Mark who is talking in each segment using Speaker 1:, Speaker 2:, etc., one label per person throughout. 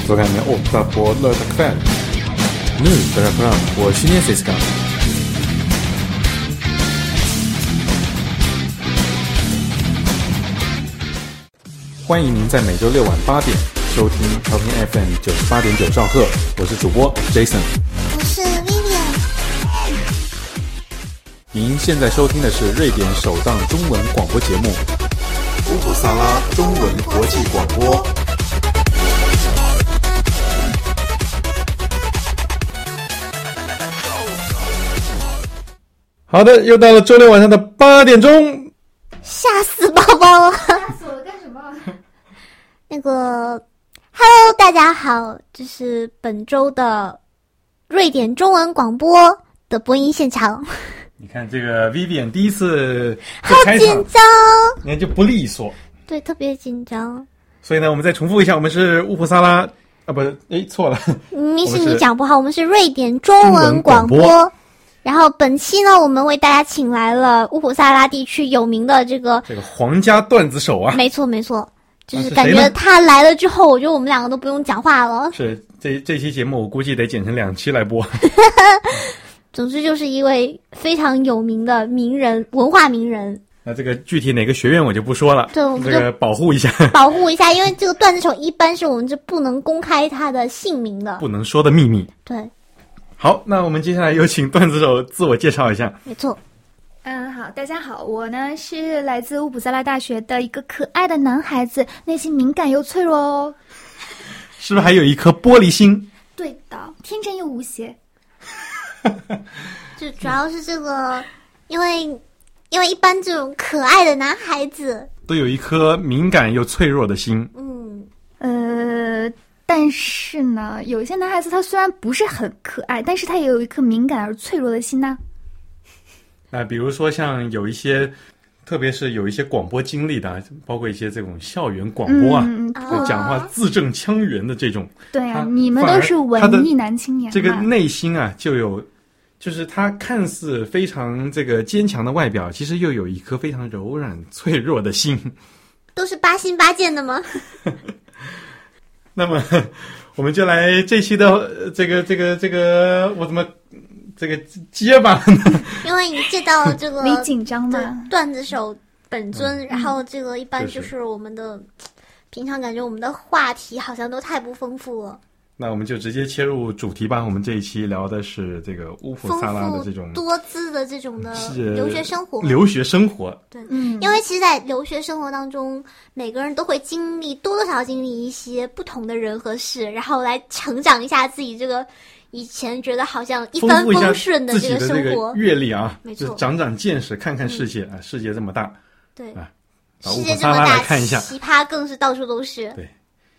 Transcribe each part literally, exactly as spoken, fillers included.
Speaker 1: programmet åtta på lördag kväll. Nu börjar program på kinesiska. 欢迎您在每周六晚八点收听调频 F M 九十八点九兆赫，我是主播 Jason，
Speaker 2: 我是 Vivian。
Speaker 1: 您现在收听的是瑞典首档中文广播节目乌普萨拉中文国际广播。好的，又到了周六晚上的八点钟，
Speaker 2: 吓死宝宝了！
Speaker 3: 吓死我了，干什么？
Speaker 2: 那个 ，Hello， 大家好，这是本周的瑞典中文广播的播音现场。
Speaker 1: 你看这个 Vivian 第一次
Speaker 2: 好紧张，
Speaker 1: 你看就不利索，
Speaker 2: 对，特别紧张。
Speaker 1: 所以呢，我们再重复一下，我们是乌普萨拉啊，不是，哎，错了，
Speaker 2: 明明是你讲不好，我们是瑞典中文广播。
Speaker 1: 中文广播
Speaker 2: 然后本期呢，我们为大家请来了乌普萨拉地区有名的这个
Speaker 1: 这个皇家段子手啊，
Speaker 2: 没错没错，就是
Speaker 1: 啊
Speaker 2: 感觉他来了之后，我觉得我们两个都不用讲话了。
Speaker 1: 是这这期节目我估计得剪成两期来播。
Speaker 2: 总之就是一位非常有名的名人，文化名人。
Speaker 1: 那这个具体哪个学院我就不说了，
Speaker 2: 对，我们就
Speaker 1: 这个保护一下，
Speaker 2: 保护一下，因为这个段子手一般是我们是不能公开他的姓名的，
Speaker 1: 不能说的秘密。
Speaker 2: 对。
Speaker 1: 好，那我们接下来有请段子手自我介绍一下。
Speaker 2: 没错。
Speaker 3: 嗯，好，大家好，我呢是来自乌普萨拉大学的一个可爱的男孩子，内心敏感又脆弱哦。
Speaker 1: 是不是还有一颗玻璃心？
Speaker 3: 对的，天真又无邪。
Speaker 2: 就主要是这个，因为因为一般这种可爱的男孩子
Speaker 1: 都有一颗敏感又脆弱的心。
Speaker 2: 嗯，
Speaker 3: 呃，但是呢，有一些男孩子他虽然不是很可爱，但是他也有一颗敏感而脆弱的心呢。
Speaker 1: 那比如说像有一些，特别是有一些广播经历的，包括一些这种校园广播啊，
Speaker 3: 嗯
Speaker 1: 就讲话字正腔圆的这种。
Speaker 3: 对啊，
Speaker 1: 他
Speaker 3: 你们都是文艺男青年嘛，
Speaker 1: 这个内心啊，就有，就是他看似非常这个坚强的外表，其实又有一颗非常柔软脆弱的心。
Speaker 2: 都是八心八箭的吗？
Speaker 1: 那么，我们就来这期的呃这个这个这个，我怎么这个结巴呢？
Speaker 2: 因为你知道这个
Speaker 3: 没紧张吗？
Speaker 2: 段子手本尊，
Speaker 1: 嗯、
Speaker 2: 然后这个一般就是我们的、就是、平常感觉我们的话题好像都太不丰富了。
Speaker 1: 那我们就直接切入主题吧。我们这一期聊的是这个乌普萨拉的这种
Speaker 2: 多姿的这种的留学生活。
Speaker 1: 留学生活，
Speaker 2: 对，
Speaker 3: 嗯，
Speaker 2: 因为其实，在留学生活当中，每个人都会经历多多少少经历一些不同的人和事，然后来成长一下自己这个以前觉得好像一帆风顺的这个生活
Speaker 1: 阅历啊，
Speaker 2: 没错，
Speaker 1: 就是长长见识，看看世界、嗯、啊，世界这么大，
Speaker 2: 对
Speaker 1: 啊，
Speaker 2: 世界这么大，看一下奇葩更是到处都是，
Speaker 1: 对。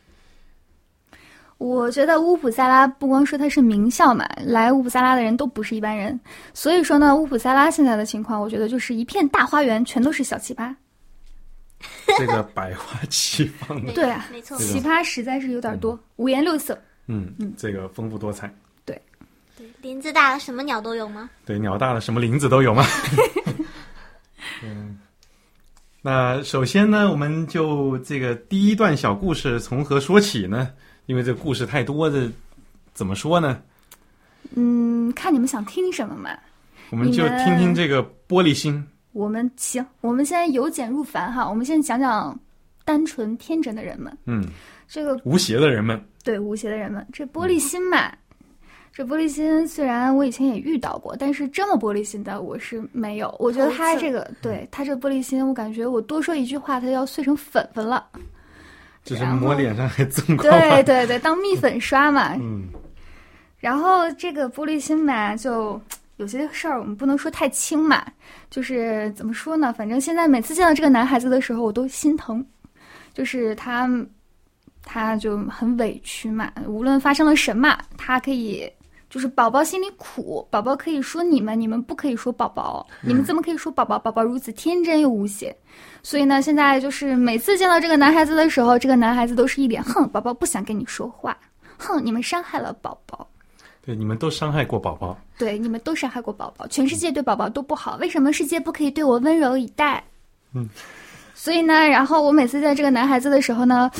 Speaker 3: 我觉得乌普萨拉不光说它是名校嘛，来乌普萨拉的人都不是一般人，所以说呢，乌普萨拉现在的情况，我觉得就是一片大花园，全都是小奇葩。
Speaker 1: 这个百花齐放的，
Speaker 3: 对啊，
Speaker 2: 没错，
Speaker 3: 奇葩实在是有点多，嗯、五颜六色。
Speaker 1: 嗯嗯，这个丰富多彩。
Speaker 3: 对，
Speaker 2: 对，林子大了，什么鸟都有吗？
Speaker 1: 对，鸟大了，什么林子都有吗？嗯。那首先呢，我们就这个第一段小故事从何说起呢？因为这个故事太多，这怎么说呢？
Speaker 3: 嗯，看你们想听什么嘛。
Speaker 1: 我们就听听这个玻璃心。
Speaker 3: 我们行，我们现在由简入繁哈，我们先讲讲单纯天真的人们。
Speaker 1: 嗯，
Speaker 3: 这个
Speaker 1: 无邪的人们，
Speaker 3: 对无邪的人们，这玻璃心嘛。嗯，这玻璃心虽然我以前也遇到过，但是这么玻璃心的我是没有。我觉得他这个，对他这玻璃心，我感觉我多说一句话，他要碎成粉粉了。
Speaker 1: 就是抹脸上还增高。
Speaker 3: 对对对，当蜜粉刷嘛。
Speaker 1: 嗯。
Speaker 3: 然后这个玻璃心嘛，就有些事儿我们不能说太轻嘛。就是怎么说呢？反正现在每次见到这个男孩子的时候，我都心疼。就是他，他就很委屈嘛。无论发生了什么，他可以。就是宝宝心里苦，宝宝可以说你们，你们不可以说宝宝，你们怎么可以说宝宝？宝宝如此天真又无邪，所以呢，现在就是每次见到这个男孩子的时候，这个男孩子都是一脸哼，宝宝不想跟你说话，哼，你们伤害了宝宝，
Speaker 1: 对，你们都伤害过宝宝，
Speaker 3: 对，你们都伤害过宝宝，全世界对宝宝都不好，为什么世界不可以对我温柔以待？
Speaker 1: 嗯。
Speaker 3: 所以呢，然后我每次见这个男孩子的时候呢，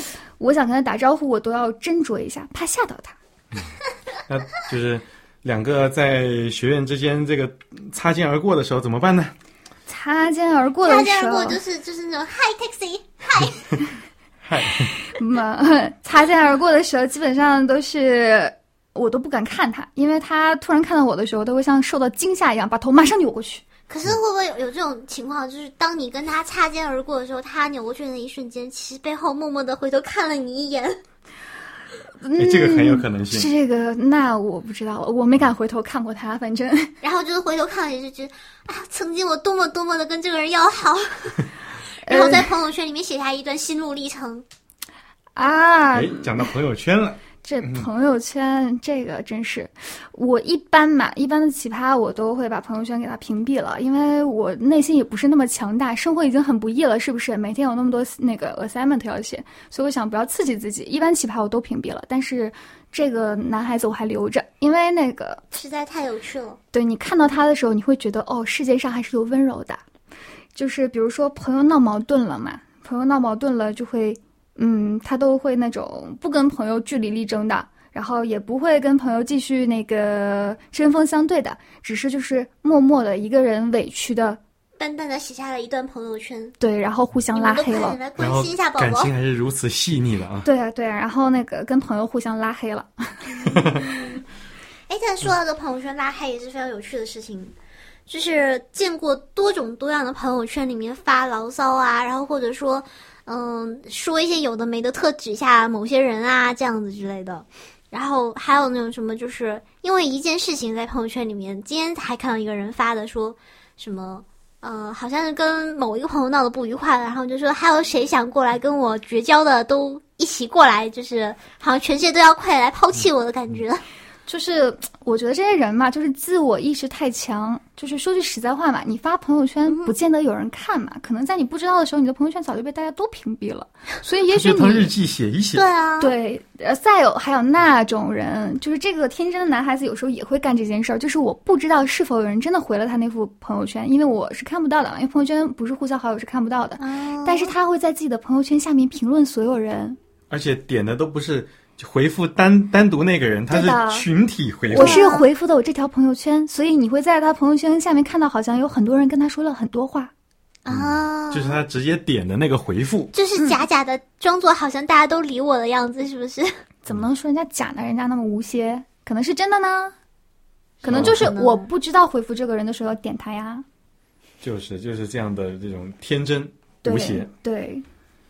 Speaker 3: 我想跟他打招呼，我都要斟酌一下，怕吓到他。
Speaker 1: 嗯、那就是两个在学院之间这个擦肩而过的时候怎么办呢？
Speaker 3: 擦肩而过的时候，
Speaker 2: 擦肩而过就是就是那种 Hi taxi Hi
Speaker 1: 嗨，
Speaker 3: 嘛，擦肩而过的时候，基本上都是我都不敢看他，因为他突然看到我的时候，都会像受到惊吓一样，把头马上扭过去。
Speaker 2: 可是会不会有有这种情况，就是当你跟他擦肩而过的时候，他扭过去的那一瞬间，其实背后默默的回头看了你一眼？
Speaker 3: 嗯，
Speaker 1: 这个很有可能性。
Speaker 3: 这个那我不知道，我没敢回头看过他，反正。
Speaker 2: 然后就是回头看了，也是觉得啊，曾经我多么多么的跟这个人要好。然后在朋友圈里面写下一段心路历程
Speaker 3: 啊！
Speaker 1: 哎，讲到朋友圈了，
Speaker 3: 这朋友圈、嗯、这个真是，我一般嘛，一般的奇葩我都会把朋友圈给它屏蔽了，因为我内心也不是那么强大，生活已经很不易了，是不是？每天有那么多那个 assignment 要写，所以我想不要刺激自己，一般奇葩我都屏蔽了，但是这个男孩子我还留着，因为那个
Speaker 2: 实在太有趣了。
Speaker 3: 对，你看到他的时候，你会觉得哦，世界上还是有温柔的。就是比如说朋友闹矛盾了嘛，朋友闹矛盾了就会，嗯，他都会那种不跟朋友据理力争的，然后也不会跟朋友继续那个针锋相对的，只是就是默默的一个人委屈的
Speaker 2: 淡淡的写下了一段朋友圈，
Speaker 3: 对，然后互相拉黑了，
Speaker 2: 来关心一下宝宝，
Speaker 1: 感情还是如此细腻的啊！
Speaker 3: 对啊对啊，然后那个跟朋友互相拉黑了。
Speaker 2: 哎，但说到这朋友圈拉黑也是非常有趣的事情。就是见过多种多样的朋友圈里面发牢骚啊，然后或者说嗯说一些有的没的特指下某些人啊这样子之类的，然后还有那种什么就是因为一件事情在朋友圈里面，今天还看到一个人发的说什么呃好像是跟某一个朋友闹得不愉快了，然后就说还有谁想过来跟我绝交的都一起过来，就是好像全世界都要快来抛弃我的感觉。
Speaker 3: 就是我觉得这些人嘛，就是自我意识太强。就是说句实在话嘛，你发朋友圈不见得有人看嘛，嗯、可能在你不知道的时候，你的朋友圈早就被大家都屏蔽了。所以也许你
Speaker 1: 当日记写一写。
Speaker 2: 对啊，
Speaker 3: 对。呃，再有还有那种人，就是这个天真的男孩子，有时候也会干这件事儿。就是我不知道是否有人真的回了他那副朋友圈，因为我是看不到的，因为朋友圈不是互相好友是看不到的。哦、但是他会在自己的朋友圈下面评论所有人，
Speaker 1: 而且点的都不是。回复单单独那个人，他是群体回复。
Speaker 3: 我是回复的我这条朋友圈，所以你会在他朋友圈下面看到，好像有很多人跟他说了很多话
Speaker 2: 啊、
Speaker 1: 嗯，就是他直接点的那个回复，
Speaker 2: 就是假假的装作好像大家都理我的样子，是不是？
Speaker 3: 怎么能说人家假呢？人家那么无邪，可能是真的呢，可能就是我不知道回复这个人的时候要点他呀。
Speaker 1: 就是就是这样的这种天真无邪，
Speaker 3: 对。对，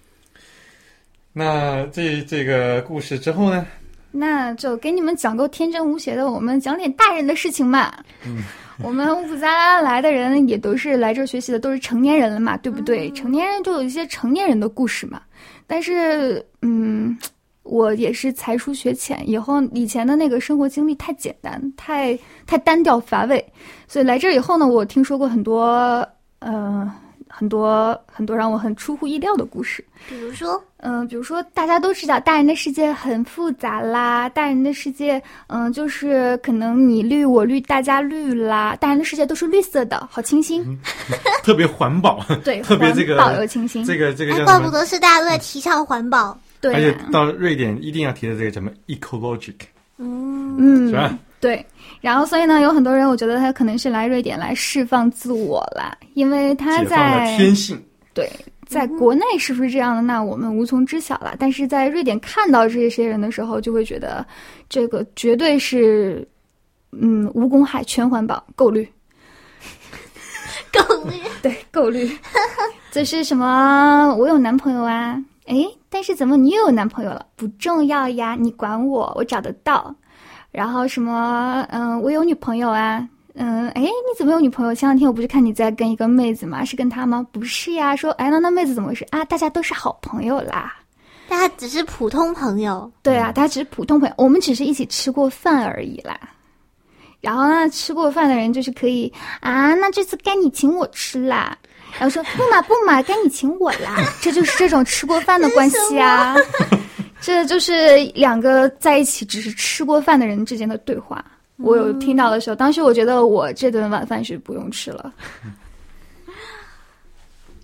Speaker 1: 那这这个故事之后呢？
Speaker 3: 那就给你们讲够天真无邪的，我们讲点大人的事情嘛。嗯，我们乌普萨拉来的人也都是来这儿学习的，都是成年人了嘛，对不对？嗯、成年人就有一些成年人的故事嘛。但是，嗯，我也是才疏学浅，以后以前的那个生活经历太简单，太太单调乏味，所以来这儿以后呢，我听说过很多，呃。很多很多让我很出乎意料的故事，
Speaker 2: 比如说，
Speaker 3: 嗯、呃，比如说大家都知道，大人的世界很复杂啦，大人的世界，嗯、呃，就是可能你绿我绿大家绿啦，大人的世界都是绿色的，好清新，
Speaker 1: 嗯、特别环保，
Speaker 3: 对，
Speaker 1: 特别这个
Speaker 3: 环保又清新，
Speaker 1: 这个这个叫什么？
Speaker 2: 怪不得是大家都在提倡环保，
Speaker 3: 对、啊，
Speaker 1: 而且到瑞典一定要提的这个什么 ecologic，
Speaker 2: 嗯
Speaker 3: 嗯，
Speaker 1: 是吧？
Speaker 3: 对，然后所以呢，有很多人我觉得他可能是来瑞典来释放自我啦，因为他在
Speaker 1: 解放了天性。
Speaker 3: 对，在国内是不是这样的？那我们无从知晓了。但是在瑞典看到这些人的时候，就会觉得这个绝对是，嗯，无公害、全环保、够绿，
Speaker 2: 够绿，
Speaker 3: 对，够绿。这是什么？我有男朋友啊，诶，但是怎么你又有男朋友了？不重要呀，你管我，我找得到。然后什么？嗯，我有女朋友啊。嗯，哎，你怎么有女朋友？前两天我不是看你在跟一个妹子吗？是跟她吗？不是呀。说，哎，那那妹子怎么回事啊？大家都是好朋友啦，
Speaker 2: 大家只是普通朋友。
Speaker 3: 对啊，大家只是普通朋友，我们只是一起吃过饭而已啦。然后呢，吃过饭的人就是可以啊，那这次该你请我吃啦。然后说不嘛不嘛，该你请我啦。这就是这种吃过饭的关系啊。这就是两个在一起只是吃过饭的人之间的对话。我有听到的时候，当时我觉得我这顿晚饭是不用吃了。
Speaker 1: 呃，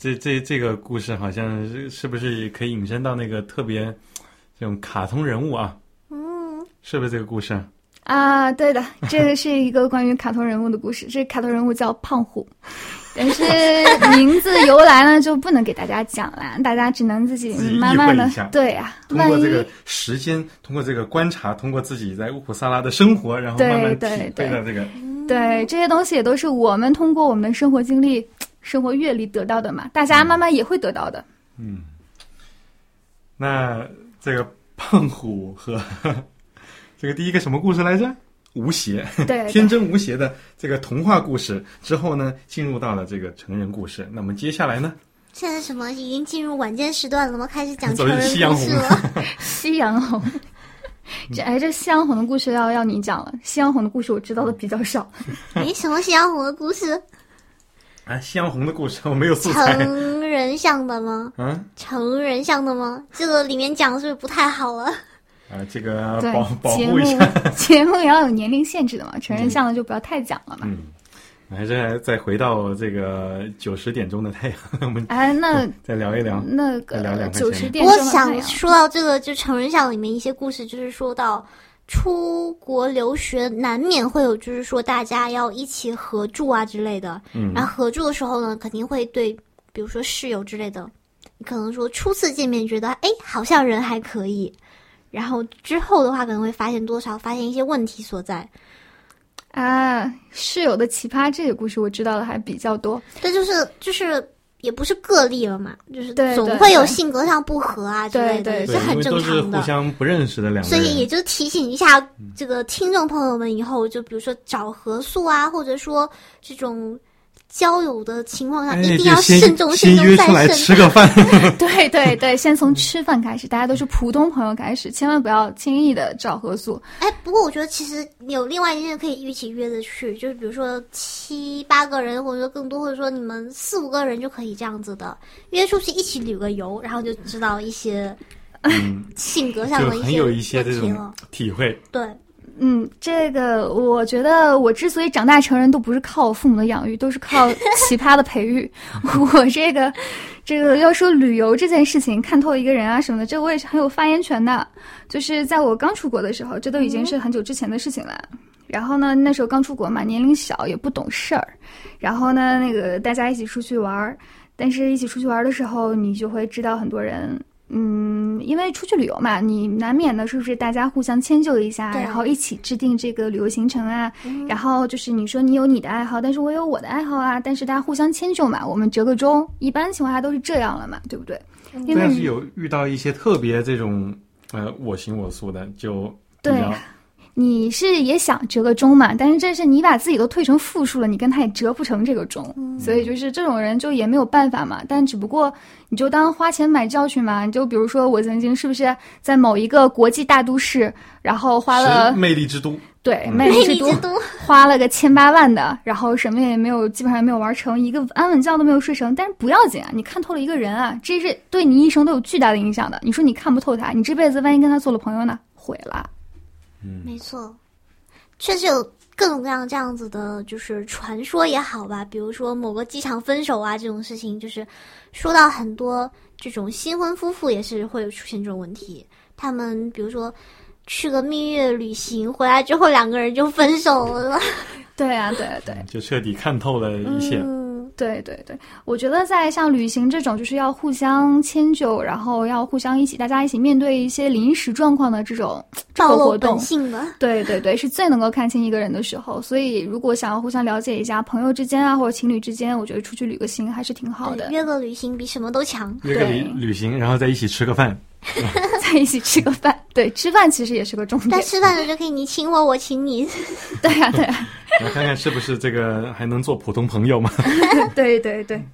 Speaker 1: 这这这个故事好像是是不是可以引申到那个特别这种卡通人物啊？
Speaker 2: 嗯，
Speaker 1: 是不是这个故事啊？
Speaker 3: 啊，对的，这个是一个关于卡通人物的故事。这卡通人物叫胖虎，但是名字由来呢就不能给大家讲了，大家只能自己慢慢的。对啊，
Speaker 1: 通过这个时间，通过这个观察，通过自己在乌普萨拉的生活，然后慢慢体会到这个。
Speaker 3: 对，这些东西也都是我们通过我们的生活经历、生活阅历得到的嘛，大家慢慢也会得到的。
Speaker 1: 嗯，那这个胖虎和这个第一个什么故事来着？无邪，
Speaker 3: 对，
Speaker 1: 天真无邪的这个童话故事之后呢，进入到了这个成人故事。那么接下来呢？
Speaker 2: 现在什么已经进入晚间时段了吗？开始讲成人故事了。
Speaker 3: 夕阳红，这哎，这夕阳红的故事要要你讲了。夕阳红的故事我知道的比较少。
Speaker 2: 哎，什么夕阳红的故事？
Speaker 1: 啊，夕阳红的故事我没有素材。
Speaker 2: 成人向的吗？
Speaker 1: 嗯，
Speaker 2: 成人向的吗？这个里面讲是不是不太好了？
Speaker 1: 啊，这个保保护一下，
Speaker 3: 节目也要有年龄限制的嘛，成人向的就不要太讲了嘛。
Speaker 1: 嗯，还是再回到这个九十点钟的太阳，我们
Speaker 3: 哎，那
Speaker 1: 再聊一聊
Speaker 3: 那个九十点
Speaker 2: 钟的太阳。我想说到这个，就成人向里面一些故事，就是说到出国留学难免会有，就是说大家要一起合住啊之类的。嗯，然后合住的时候呢，肯定会对，比如说室友之类的，你可能说初次见面觉得，哎，好像人还可以。然后之后的话，可能会发现多少发现一些问题所在
Speaker 3: 啊。室友的奇葩这个故事我知道的还比较多，
Speaker 2: 这就是就是也不是个例了嘛，就是总会有性格上不合啊之类的，是很正常的。
Speaker 1: 都是互相不认识的两个人，
Speaker 2: 所以也就提醒一下这个听众朋友们，以后就比如说找合宿啊，或者说这种交友的情况下，
Speaker 1: 哎、
Speaker 2: 一定要慎重，
Speaker 1: 先约出来吃个饭。
Speaker 3: 对对对，先从吃饭开始，大家都是普通朋友开始，千万不要轻易的找合宿。
Speaker 2: 哎，不过我觉得其实有另外一件事可以一起约着去，就是比如说七八个人，或者说更多，或者说你们四五个人就可以这样子的约出去一起旅个游，然后就知道一些、嗯、性格上的一些
Speaker 1: 就很有一些这种体会。
Speaker 2: 对。
Speaker 3: 嗯，这个我觉得我之所以长大成人都不是靠我父母的养育，都是靠奇葩的培育。我这个这个要说旅游这件事情，看透一个人啊什么的，这个我也是很有发言权的。就是在我刚出国的时候，这都已经是很久之前的事情了。嗯、然后呢，那时候刚出国嘛，年龄小也不懂事儿。然后呢，那个大家一起出去玩，但是一起出去玩的时候，你就会知道很多人。嗯，因为出去旅游嘛，你难免的是不是大家互相迁就一下，然后一起制定这个旅游行程啊、嗯、然后就是你说你有你的爱好，但是我有我的爱好啊，但是大家互相迁就嘛，我们折个中，一般情况下都是这样了嘛，对不对？因为
Speaker 1: 但是有遇到一些特别这种呃我行我素的，就
Speaker 3: 对。你是也想折个中嘛，但是这是你把自己都退成负数了，你跟他也折不成这个中、嗯、所以就是这种人就也没有办法嘛。但只不过你就当花钱买教训嘛，你就比如说我曾经是不是在某一个国际大都市，然后花了
Speaker 1: 魅力之都，
Speaker 3: 对、
Speaker 2: 嗯、
Speaker 3: 魅力之都花了个千八万的，然后什么也没有，基本上没有玩成，一个安稳觉都没有睡成。但是不要紧啊，你看透了一个人啊，这是对你一生都有巨大的影响的。你说你看不透他，你这辈子万一跟他做了朋友呢，毁了。
Speaker 2: 嗯，没错，确实有各种各样这样子的，就是传说也好吧，比如说某个机场分手啊这种事情，就是说到很多这种新婚夫妇也是会有出现这种问题。他们比如说去个蜜月旅行回来之后，两个人就分手了。
Speaker 3: 对啊，对啊，对，
Speaker 1: 就彻底看透了一切。
Speaker 3: 嗯对对对，我觉得在像旅行这种，就是要互相迁就，然后要互相一起，大家一起面对一些临时状况的这种这个活动，
Speaker 2: 性的，
Speaker 3: 对对对，是最能够看清一个人的时候。所以，如果想要互相了解一下，朋友之间啊，或者情侣之间，我觉得出去旅个行还是挺好的。
Speaker 2: 约个旅行比什么都强。
Speaker 1: 约个旅旅行，然后再一起吃个饭，
Speaker 3: 在一起吃个饭。对，吃饭其实也是个重点。
Speaker 2: 但吃饭的时候可以你请我，我请你。
Speaker 3: 对呀、啊，对呀、啊。
Speaker 1: 来看看是不是这个还能做普通朋友吗？
Speaker 3: 对对对。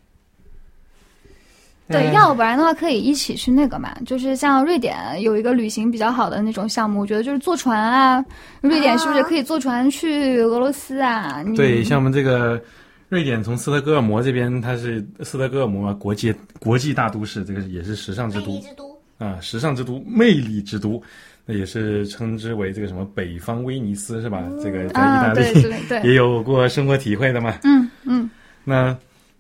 Speaker 3: 对，要不然的话可以一起去那个嘛，就是像瑞典有一个旅行比较好的那种项目，我觉得就是坐船啊。瑞典是不是可以坐船去俄罗斯啊？
Speaker 1: 对，像我们这个瑞典从斯德哥尔摩这边，它是斯德哥尔摩国际国际大都市，这个也是时尚之都。
Speaker 2: 魅力之都
Speaker 1: 啊，时尚之都，魅力之都。那也是称之为这个什么北方威尼斯是吧？嗯、这个在意大利、
Speaker 3: 啊、对对对
Speaker 1: 也有过生活体会的嘛。
Speaker 3: 嗯嗯。
Speaker 1: 那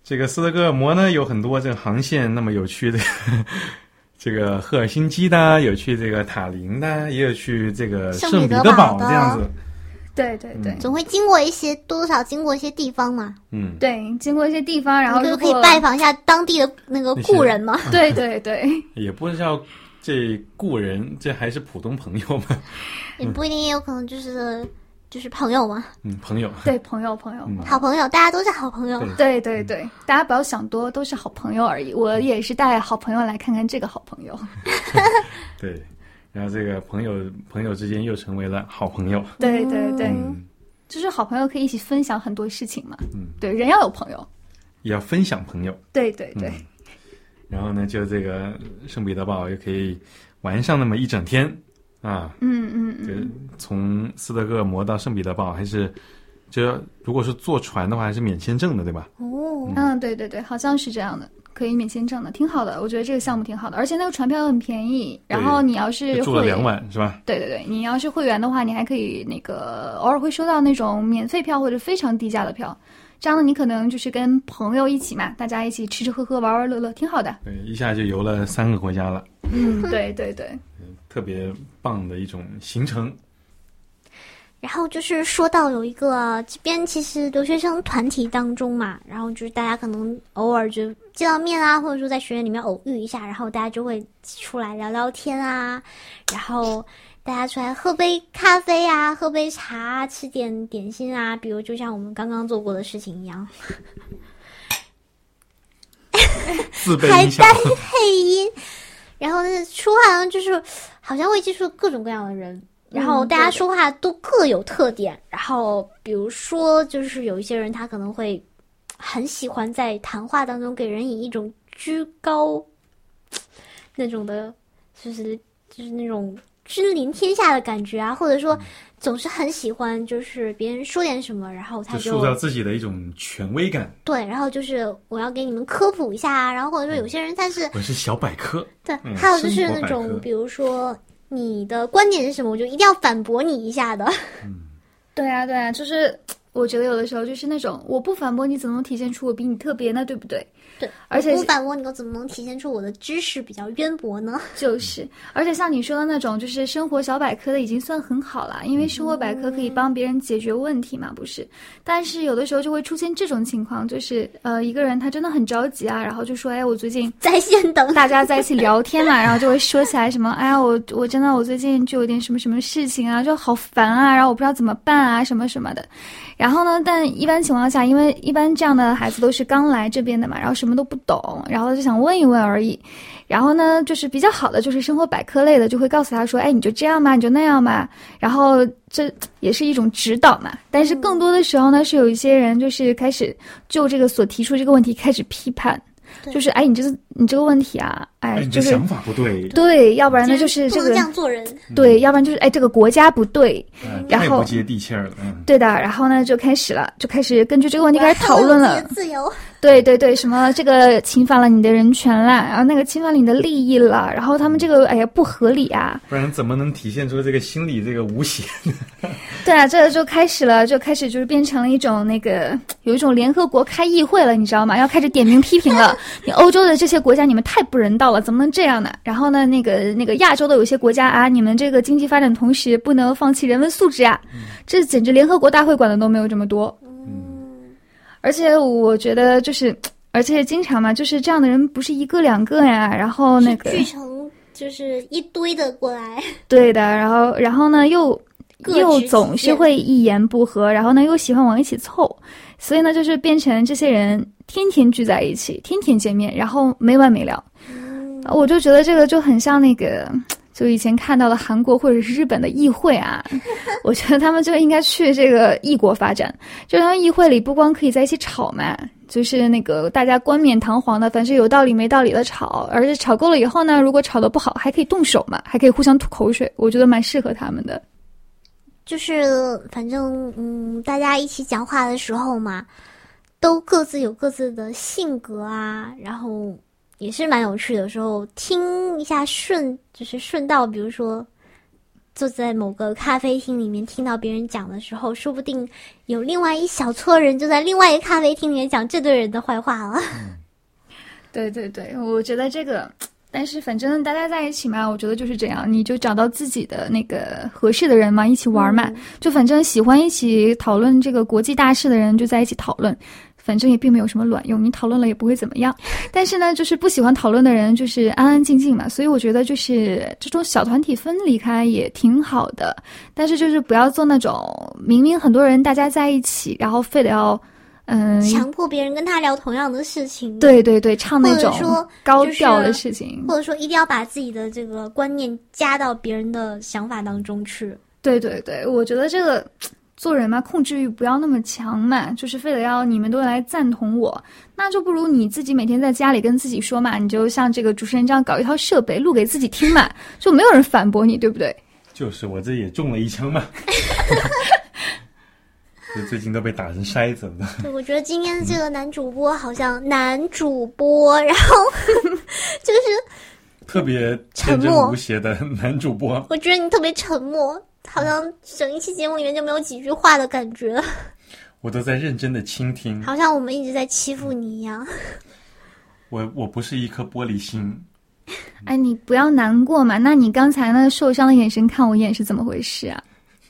Speaker 1: 这个斯德哥尔摩呢有很多这个航线那么有趣的这个赫尔辛基的，有去这个塔林的，也有去这个圣彼得堡这样子。
Speaker 3: 对对对，
Speaker 2: 总会经过一些多多少经过一些地方嘛。
Speaker 1: 嗯，
Speaker 3: 对，经过一些地方，然后
Speaker 2: 就可以拜访一下当地的那个故人嘛。
Speaker 3: 对对对，
Speaker 1: 也不知道这故人，这还是普通朋友吗？
Speaker 2: 也不一定，也有可能就是就是朋友嘛。
Speaker 1: 嗯，朋友。
Speaker 3: 对，朋友朋友、
Speaker 1: 嗯，
Speaker 2: 好朋友，大家都是好朋友。
Speaker 3: 对对对，大家不要想多，都是好朋友而已。我也是带好朋友来看看这个好朋友。
Speaker 1: 对。然后这个朋友朋友之间又成为了好朋友。
Speaker 3: 对对对、
Speaker 1: 嗯，
Speaker 3: 就是好朋友可以一起分享很多事情嘛。
Speaker 1: 嗯，
Speaker 3: 对，人要有朋友，
Speaker 1: 也要分享朋友。
Speaker 3: 对对对、
Speaker 1: 嗯。然后呢，就这个圣彼得堡又可以玩上那么一整天啊。
Speaker 3: 嗯嗯嗯。
Speaker 1: 就从斯德哥尔摩到圣彼得堡，还是就如果是坐船的话，还是免签证的，对吧？
Speaker 2: 哦，
Speaker 3: 嗯，对对对，好像是这样的。可以免签证的，挺好的，我觉得这个项目挺好的，而且那个船票很便宜。然后你要是
Speaker 1: 住了两晚是吧？
Speaker 3: 对对对，你要是会员的话，你还可以那个偶尔会收到那种免费票或者非常低价的票，这样呢，你可能就是跟朋友一起嘛，大家一起吃吃喝喝玩玩乐乐，挺好的。
Speaker 1: 对，一下就游了三个国家了。
Speaker 3: 嗯，对对对，
Speaker 1: 特别棒的一种行程。
Speaker 2: 然后就是说到有一个这边其实留学生团体当中嘛，然后就是大家可能偶尔就见到面啊，或者说在学院里面偶遇一下，然后大家就会出来聊聊天啊，然后大家出来喝杯咖啡啊，喝杯茶，吃点点心啊，比如就像我们刚刚做过的事情一样。
Speaker 1: 自备
Speaker 2: 还带配音，然后那说话呢就是好像会接触各种各样的人。然后大家说话都各有特点，嗯、然后比如说就是有一些人他可能会很喜欢在谈话当中给人以一种居高那种的，就是就是那种君临天下的感觉啊，或者说总是很喜欢就是别人说点什么，然后他就
Speaker 1: 塑造自己的一种权威感。
Speaker 2: 对，然后就是我要给你们科普一下啊，然后或者说有些人他是、
Speaker 1: 嗯、我是小百科，
Speaker 2: 对，
Speaker 1: 嗯、
Speaker 2: 还有就是那种比如说。你的观点是什么？我就一定要反驳你一下的。
Speaker 1: 嗯，
Speaker 3: 对啊，对啊，就是我觉得有的时候就是那种我不反驳你，怎么能体现出我比你特别呢？对不对？
Speaker 2: 对，
Speaker 3: 而且
Speaker 2: 我不反驳你，我怎么能体现出我的知识比较渊博呢？
Speaker 3: 就是，而且像你说的那种，就是生活小百科的已经算很好了，因为生活百科可以帮别人解决问题嘛，不是？但是有的时候就会出现这种情况，就是呃，一个人他真的很着急啊，然后就说，哎，我最近
Speaker 2: 在线等，
Speaker 3: 大家在一起聊天嘛，然后就会说起来什么，哎呀，我我真的我最近就有点什么什么事情啊，就好烦啊，然后我不知道怎么办啊，什么什么的。然后呢，但一般情况下，因为一般这样的孩子都是刚来这边的嘛，然后什么都不懂，然后就想问一问而已。然后呢，就是比较好的就是生活百科类的，就会告诉他说，哎，你就这样嘛，你就那样嘛。然后这也是一种指导嘛。但是更多的时候呢，是有一些人就是开始就这个所提出这个问题开始批判。就是哎，你这个你这个问题啊，哎，
Speaker 1: 哎
Speaker 3: 就是
Speaker 1: 你想法不对，
Speaker 3: 对，要不然呢就是这个
Speaker 2: 这样做人，
Speaker 3: 对，要不然就是哎这个国家不对，
Speaker 1: 嗯、
Speaker 3: 然后
Speaker 1: 太不接地气儿了，嗯，
Speaker 3: 对的，然后呢就开始了，就开始根据这个问题开始讨论了，
Speaker 2: 自由，
Speaker 3: 对对对，什么这个侵犯了你的人权啦，然后那个侵犯了你的利益了，然后他们这个哎呀不合理啊，
Speaker 1: 不然怎么能体现出这个心理这个无邪？
Speaker 3: 对啊，这个就开始了，就开始就是变成了一种那个有一种联合国开议会了，你知道吗？要开始点名批评了。你欧洲的这些国家，你们太不人道了，怎么能这样呢？然后呢，那个那个亚洲的有些国家啊，你们这个经济发展同时不能放弃人文素质啊，嗯、这简直联合国大会管的都没有这么多。
Speaker 2: 嗯，
Speaker 3: 而且我觉得就是，而且经常嘛，就是这样的人不是一个两个呀，然后那个
Speaker 2: 聚成就是一堆的过来。
Speaker 3: 对的，然后然后呢又。又总是会一言不合，然后呢又喜欢往一起凑，所以呢就是变成这些人天天聚在一起，天天见面，然后没完没了。
Speaker 2: 嗯、
Speaker 3: 我就觉得这个就很像那个就以前看到的韩国或者是日本的议会啊，我觉得他们就应该去这个异国发展，就他们议会里不光可以在一起吵嘛，就是那个大家冠冕堂皇的，凡是有道理没道理的吵，而且吵够了以后呢，如果吵得不好还可以动手嘛，还可以互相吐口水，我觉得蛮适合他们的。
Speaker 2: 就是反正嗯，大家一起讲话的时候嘛，都各自有各自的性格啊，然后也是蛮有趣的。有时候听一下顺，就是顺道，比如说坐在某个咖啡厅里面听到别人讲的时候，说不定有另外一小撮人就在另外一个咖啡厅里面讲这对人的坏话了。
Speaker 3: 嗯、对对对，我觉得这个，但是反正大家在一起嘛，我觉得就是这样，你就找到自己的那个合适的人嘛，一起玩嘛，嗯、就反正喜欢一起讨论这个国际大事的人就在一起讨论。反正也并没有什么卵用，你讨论了也不会怎么样。但是呢，就是不喜欢讨论的人，就是安安静静嘛。所以我觉得就是这种小团体分离开也挺好的。但是就是不要做那种明明很多人大家在一起，然后非得要嗯
Speaker 2: 强迫别人跟他聊同样的事情。
Speaker 3: 对对对，唱那种高调的事情，
Speaker 2: 或者说一定要把自己的这个观念加到别人的想法当中去。
Speaker 3: 对对对，我觉得这个。做人嘛，控制欲不要那么强嘛，就是非得要你们都来赞同我，那就不如你自己每天在家里跟自己说嘛，你就像这个主持人这样搞一套设备录给自己听嘛，就没有人反驳你，对不对？
Speaker 1: 就是我这也中了一枪嘛，最近都被打成筛子了。
Speaker 2: 对，我觉得今天的这个男主播好像、嗯、男主播，然后就是
Speaker 1: 特别天真无邪的男主播。
Speaker 2: 我觉得你特别沉默。好像整一期节目里面就没有几句话的感觉，
Speaker 1: 我都在认真的倾听，
Speaker 2: 好像我们一直在欺负你一样。
Speaker 1: 我我不是一颗玻璃心。
Speaker 3: 哎，你不要难过嘛，那你刚才那受伤的眼神看我一眼是怎么回事啊？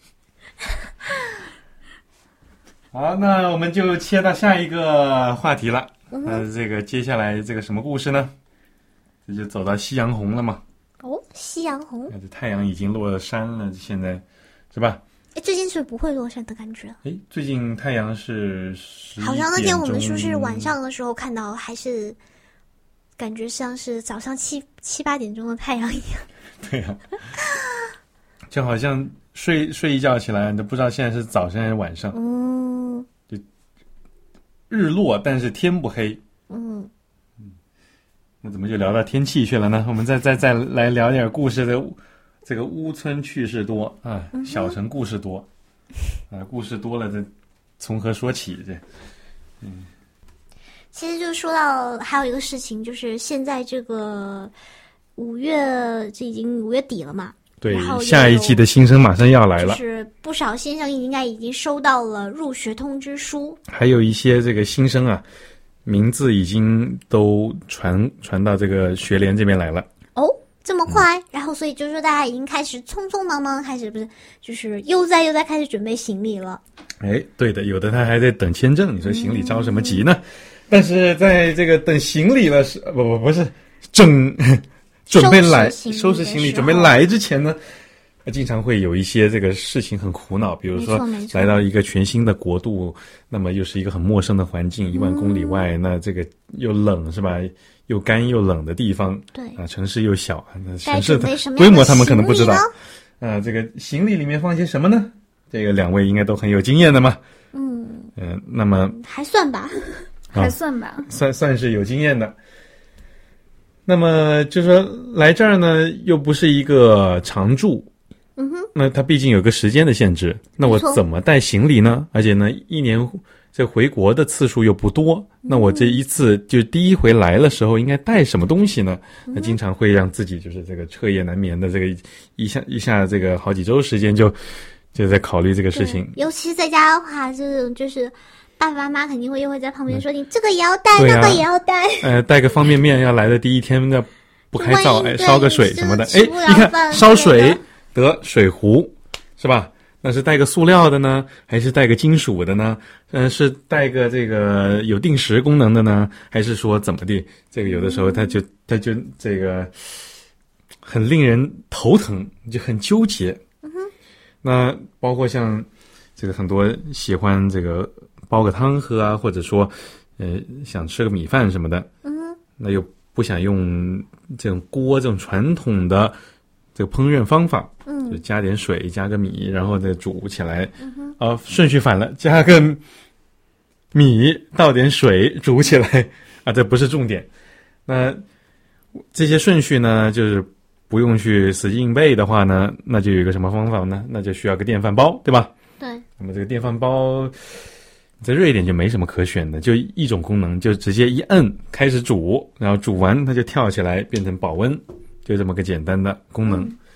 Speaker 1: 好，那我们就切到下一个话题了。那、嗯呃、这个接下来这个什么故事呢？这就走到夕阳红了嘛。
Speaker 2: 哦，夕阳红，
Speaker 1: 这太阳已经落了山了，现在是吧？
Speaker 2: 哎，最近是不会落山的感觉。
Speaker 1: 哎，最近太阳是
Speaker 2: 好像那天我们说是晚上的时候看到，还是感觉像是早上七七八点钟的太阳一样。
Speaker 1: 对呀、啊，就好像睡睡一觉起来，都不知道现在是早上还是晚上。
Speaker 2: 嗯，
Speaker 1: 就日落，但是天不黑。
Speaker 2: 嗯。
Speaker 1: 那怎么就聊到天气去了呢？我们再再再来聊点故事的，这个屋村趣事多啊，小城故事多啊，故事多了，这从何说起？这，嗯，
Speaker 2: 其实就说到还有一个事情，就是现在这个五月，这已经五月底了嘛。
Speaker 1: 对，下一季的新生马上要来了，
Speaker 2: 就是不少新生应该已经收到了入学通知书，
Speaker 1: 还有一些这个新生啊。名字已经都传传到这个学联这边来了
Speaker 2: 哦，这么快、嗯、然后所以就是说大家已经开始匆匆忙忙开始不是就是悠哉悠哉开始准备行李了。
Speaker 1: 哎，对的，有的他还在等签证，你说行李着什么急呢、嗯、但是在这个等行李了是不不不是整准备来收拾行李准备来之前呢，经常会有一些这个事情很苦恼，比如说来到一个全新的国度，那么又是一个很陌生的环境，一万公里外、嗯、那这个又冷是吧，又干又冷的地方，
Speaker 2: 对
Speaker 1: 啊，城市又小，那城市的规模他们可能不知道啊，这个行李里面放些什么呢？这个两位应该都很有经验的嘛。
Speaker 2: 嗯
Speaker 1: 嗯、呃，那么
Speaker 2: 还算吧、
Speaker 3: 哦、还算吧
Speaker 1: 算算是有经验的。那么就说来这儿呢又不是一个常住，
Speaker 2: 嗯哼，
Speaker 1: 那它毕竟有个时间的限制，那我怎么带行李呢？而且呢，一年这回国的次数又不多，嗯、那我这一次就第一回来的时候应该带什么东西呢？嗯、那经常会让自己就是这个彻夜难眠的，这个一下一下这个好几周时间就就在考虑这个事情。
Speaker 2: 尤其是在家的话，这种就是爸爸妈妈肯定会又会在旁边说、嗯、你这个也要带，那个也要带。
Speaker 1: 呃，带个方便面要来的第一天那不开灶，哎，烧个水什么的，哎，你看烧水。得水壶是吧？那是带个塑料的呢，还是带个金属的呢？嗯、呃，是带个这个有定时功能的呢，还是说怎么的？这个有的时候它就它就这个很令人头疼，就很纠结。
Speaker 2: 嗯哼。
Speaker 1: 那包括像这个很多喜欢这个煲个汤喝啊，或者说呃想吃个米饭什么的，
Speaker 2: 嗯哼，
Speaker 1: 那又不想用这种锅这种传统的。这个烹饪方法，
Speaker 2: 嗯，
Speaker 1: 就加点水，加个米，然后再煮起来。
Speaker 2: 嗯哼，
Speaker 1: 啊，顺序反了，加个米，倒点水，煮起来。啊，这不是重点。那这些顺序呢，就是不用去死记硬背的话呢，那就有一个什么方法呢？那就需要个电饭煲，对吧？
Speaker 2: 对。
Speaker 1: 那么这个电饭煲在瑞典就没什么可选的，就一种功能，就直接一摁开始煮，然后煮完它就跳起来变成保温。就这么个简单的功能，
Speaker 2: 嗯、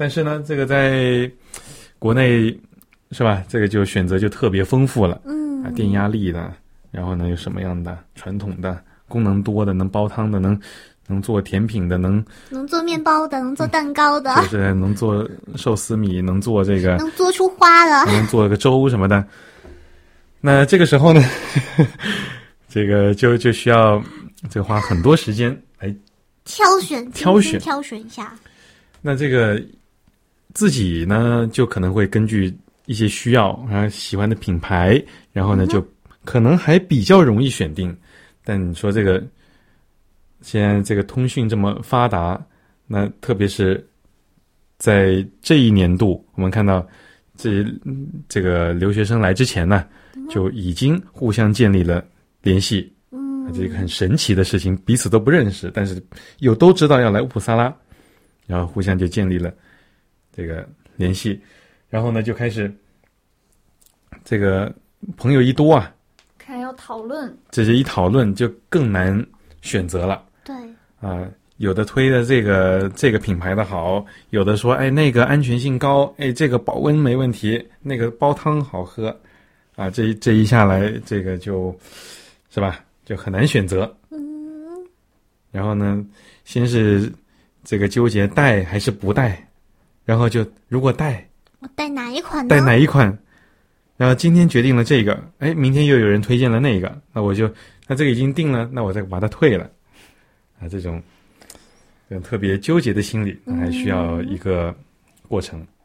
Speaker 1: 但是呢，这个在国内是吧？这个就选择就特别丰富了，
Speaker 2: 嗯，
Speaker 1: 啊，电压力的，然后呢有什么样的传统的、功能多的，能煲汤的，能能做甜品的，能
Speaker 2: 能做面包的，能做蛋糕的，
Speaker 1: 就是能做寿司米，能做这个，
Speaker 2: 能做出花的，
Speaker 1: 能做个粥什么的。那这个时候呢，这个就就需要这花很多时间来
Speaker 2: 挑选
Speaker 1: 挑选
Speaker 2: 挑选一下。
Speaker 1: 那这个自己呢，就可能会根据一些需要啊，喜欢的品牌，然后呢，
Speaker 2: 嗯、
Speaker 1: 就可能还比较容易选定。但你说这个现在这个通讯这么发达，那特别是在这一年度，我们看到这这个留学生来之前呢，就已经互相建立了联系。
Speaker 2: 嗯，
Speaker 1: 这个很神奇的事情，彼此都不认识，但是又都知道要来乌普萨拉，然后互相就建立了这个联系，然后呢就开始这个朋友一多啊，
Speaker 3: 看要讨论，
Speaker 1: 这些一讨论就更难选择了。
Speaker 2: 对
Speaker 1: 啊，有的推的这个这个品牌的好，有的说哎那个安全性高，哎这个保温没问题，那个煲汤好喝，啊这这一下来这个就是吧，就很难选择。
Speaker 2: 嗯，
Speaker 1: 然后呢，先是这个纠结带还是不带，然后就如果带，
Speaker 2: 我带哪一款呢？
Speaker 1: 带哪一款？然后今天决定了这个，哎，明天又有人推荐了那个，那我就那这个已经定了，那我再把它退了。啊，这种这种特别纠结的心理，还需要一个过程。嗯，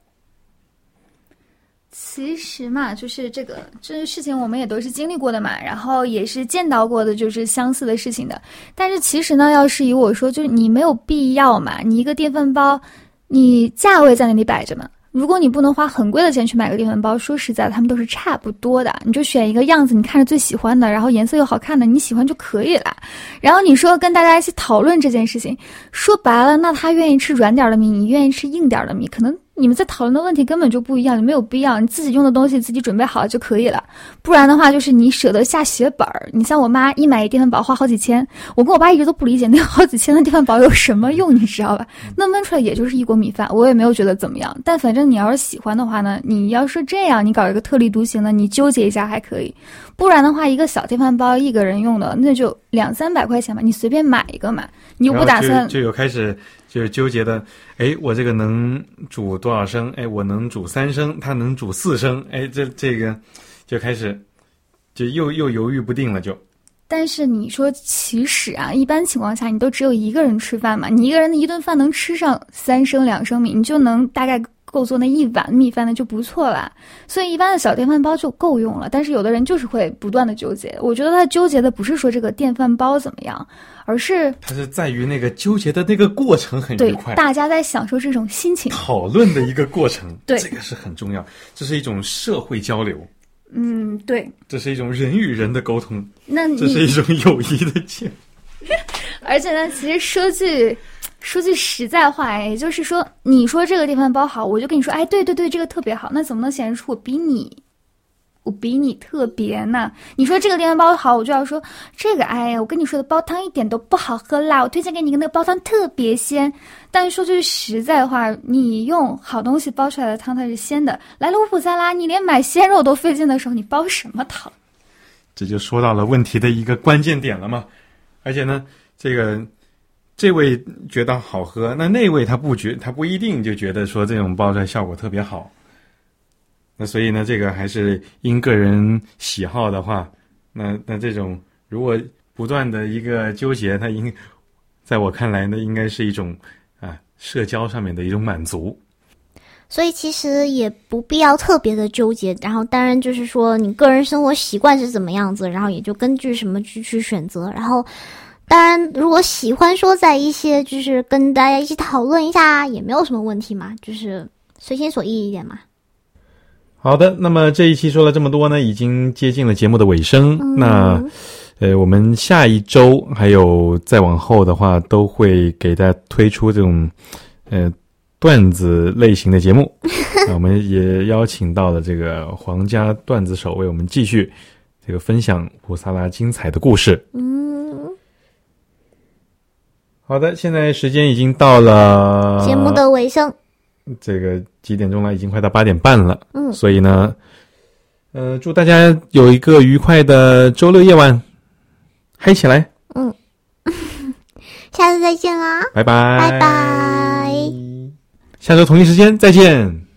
Speaker 3: 其实嘛，就是这个这个事情我们也都是经历过的嘛，然后也是见到过的，就是相似的事情的。但是其实呢，要是以我说，就是你没有必要嘛，你一个电饭煲，你价位在那里摆着嘛。如果你不能花很贵的钱去买个电饭煲，说实在的，他们都是差不多的。你就选一个样子你看着最喜欢的，然后颜色又好看的，你喜欢就可以了。然后你说跟大家一起讨论这件事情，说白了，那他愿意吃软点的米，你愿意吃硬点的米，可能你们在讨论的问题根本就不一样，你没有必要，你自己用的东西自己准备好就可以了。不然的话，就是你舍得下血本儿。你像我妈一买一电饭煲花好几千，我跟我爸一直都不理解那好几千的电饭煲有什么用，你知道吧？那焖出来也就是一锅米饭，我也没有觉得怎么样。但反正你要是喜欢的话呢，你要是这样，你搞一个特立独行的，你纠结一下还可以。不然的话，一个小电饭煲一个人用的，那就两三百块钱吧，你随便买一个嘛，你又不打算
Speaker 1: 就, 就有开始就是纠结的，哎，我这个能煮多少升？哎，我能煮三升，他能煮四升，哎，这这个就开始就又又犹豫不定了就。
Speaker 3: 但是你说其实啊，一般情况下你都只有一个人吃饭嘛，你一个人的一顿饭能吃上三升两升米，你就能大概够做那一碗米饭的就不错了。所以一般的小电饭煲就够用了。但是有的人就是会不断的纠结，我觉得他纠结的不是说这个电饭煲怎么样，而是
Speaker 1: 他是在于那个纠结的那个过程很愉快，
Speaker 3: 对，大家在享受这种心情，
Speaker 1: 讨论的一个过程，
Speaker 3: 对，
Speaker 1: 这个是很重要，这是一种社会交流。
Speaker 3: 嗯，对，
Speaker 1: 这是一种人与人的沟通，
Speaker 3: 那
Speaker 1: 这是一种友谊的建
Speaker 3: 而且呢，其实说句说句实在话，也就是说，你说这个电饭煲好，我就跟你说，哎，对对对，这个特别好，那怎么能显示出我比你我比你特别呢？你说这个电饭煲好，我就要说这个，哎呀，我跟你说的煲汤一点都不好喝啦，我推荐给你一个那个煲汤特别鲜。但是说句实在话，你用好东西煲出来的汤它是鲜的，来了乌普萨拉，你连买鲜肉都费劲的时候，你煲什么汤？
Speaker 1: 这就说到了问题的一个关键点了嘛。而且呢，这个这位觉得好喝，那那位他不觉，他不一定就觉得说这种煲出来效果特别好。那所以呢，这个还是因个人喜好的话，那那这种如果不断的一个纠结，它应在我看来呢，应该是一种啊社交上面的一种满足。
Speaker 2: 所以其实也不必要特别的纠结，然后当然就是说你个人生活习惯是怎么样子，然后也就根据什么去去选择。然后当然如果喜欢说在一些就是跟大家一起讨论一下也没有什么问题嘛，就是随心所欲一点嘛。
Speaker 1: 好的，那么这一期说了这么多呢，已经接近了节目的尾声。嗯、那呃，我们下一周还有再往后的话，都会给大家推出这种呃段子类型的节目。那我们也邀请到了这个皇家段子手为我们继续这个分享乌普萨拉精彩的故事。
Speaker 2: 嗯，
Speaker 1: 好的，现在时间已经到了
Speaker 2: 节目的尾声。
Speaker 1: 这个几点钟了？已经快到八点半了。
Speaker 2: 嗯，
Speaker 1: 所以呢，呃，祝大家有一个愉快的周六夜晚，嗨起来。
Speaker 2: 嗯，下次再见啦，
Speaker 1: 拜拜，
Speaker 2: 拜拜，
Speaker 1: 下周同一时间再见。